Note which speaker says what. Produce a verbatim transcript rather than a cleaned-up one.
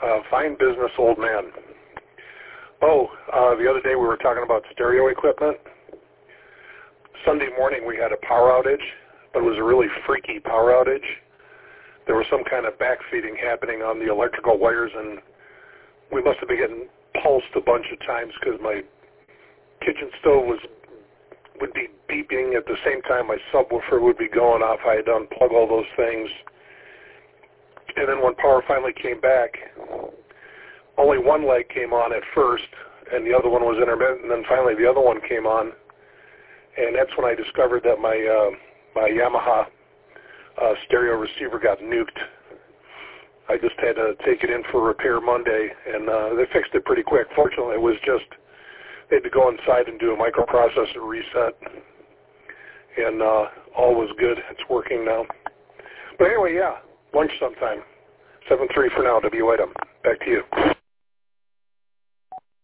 Speaker 1: Uh, fine business, old man. Oh, uh, the other day we were talking about stereo equipment. Sunday morning we had a power outage, but it was a really freaky power outage. There was some kind of backfeeding happening on the electrical wires, and we must have been getting pulsed a bunch of times because my kitchen stove was would be beeping at the same time my subwoofer would be going off. I had to unplug all those things. And then when power finally came back, only one leg came on at first, and the other one was intermittent, and then finally the other one came on. And that's when I discovered that my uh, my Yamaha uh, stereo receiver got nuked. I just had to take it in for repair Monday, and uh, they fixed it pretty quick. Fortunately, it was just, they had to go inside and do a microprocessor reset, and uh, all was good. It's working now. But anyway, yeah, lunch sometime. seven three for now, W. Whitem. Back to you.